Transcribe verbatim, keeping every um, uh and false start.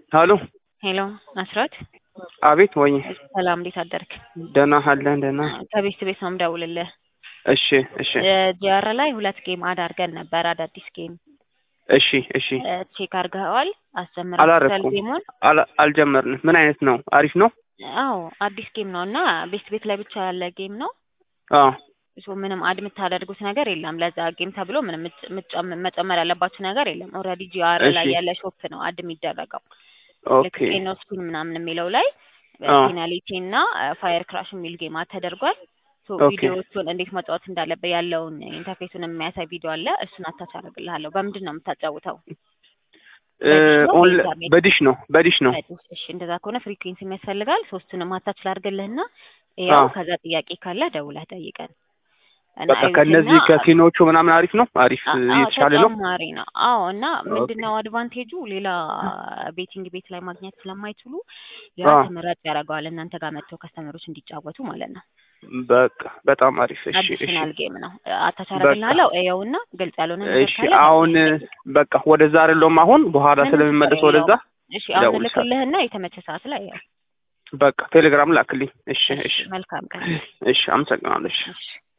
ሄሎ ሄሎ አስራት አቤት ወይ ሰላም እንዴት አደርክ? ደህና አለን ደህና ከቤት ቤት ነው የምደውልልህ። እሺ እሺ ጂአር ላይ ሁለት ጌም አድ አድርገን ነበር አዳዲስ ጌም። እሺ እሺ ቼክ አድርገዋል? አስጀምራችኋል አላረኩም ጌሙን? አልጀመርንም። ምን አይነት ነው? አሪፍ ነው? አዎ አዲስ ጌም ነውና ቤት ቤት ላይ ብቻ ያለ ጌም ነው። አዎ ሶ ምንም አድ የምታደርጉት ነገር የለም። ለዛ ጌም ተብሎ ምንም መጨመር ያለባችሁ ነገር የለም። ኦልሬዲ ጂአር ላይ ያለ ሾፕ ነው አድ የሚደረገው። ኦኬ ለኬኖ ስፒን ምናምን የሚለው ላይ ፔናልቲ እና ፋየር ክራሽ የሚል ጌም ተደርጓል። ሶ ቪዲዮውን እንዴት መጫወት እንዳለበት ያለውን ኢንተርፌሱን የሚያሳይ ቪዲዮ አለ። እሱን አታች አደርግልሃለሁ። በምንድን ነው የምታጫውተው? በዲሽ ነው በዲሽ ነው። እሺ እንደዛ ከሆነ ፍሪኩዌንሲ የሚያስፈልጋል። ሶስቱንም አታች ላድርግልህና ያው ከዛ ጥያቄ ካለ ደውለህ ጠይቀን። በቃ ከነዚህ ከፊኖቹ ምናምን አሪፍ ነው። አሪፍ የተሻለ ነው። ተጨማሪ ነው። አዎ እና ምንድነው አድቫንቴጁ ሌላ ቤቲንግ ቤት ላይ ማግኘት ስለማይችሉ ያ ተመራጭ ያደርገዋል እናንተ ጋር መጥተው ከስተመሮች እንዲጫወቱ ማለት ነው። በቃ በጣም አሪፍ። እሺ እሺ አዲሽናል ጌም ነው። አታቻረግልሃለሁ እየውና ግልጽ ያልሆነ ነገር ካለ እሺ አሁን በቃ ወደዛ አይደለም አሁን በኋላ ስለሚመለስ ወደዛ እሺ አሁን ልክልህና የተመቸ ሰዓት ላይ ያው በቃ ቴሌግራም ላክልኝ። እሺ እሺ መልካም ቀን። እሺ አመሰግናለሁ። እሺ